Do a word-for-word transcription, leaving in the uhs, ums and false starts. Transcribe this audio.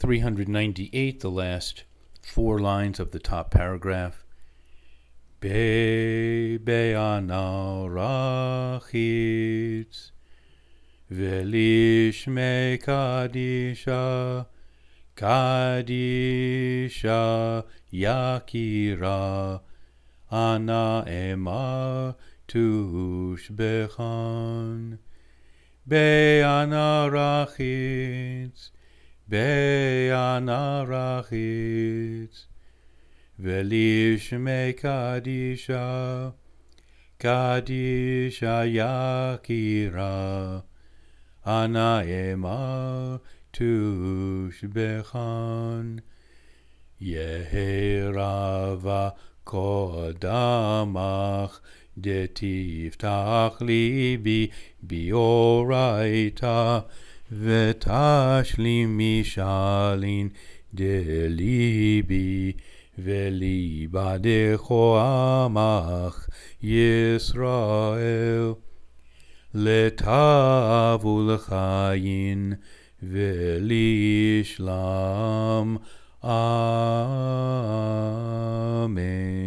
three hundred ninety-eight, the last four lines of the top paragraph. Be be'ana rachitz velishmei kadisha kadisha yakira ana emar tushbechan be'ana rachitz be'ana rachitz velishmei kadisha kadisha yakira ana emar tushbechan yeherava kodamach detiftach libi bioraita vetashlim mishalin delibi velibadecho amach Yisrael letavu l'chayin velishlam. Amen.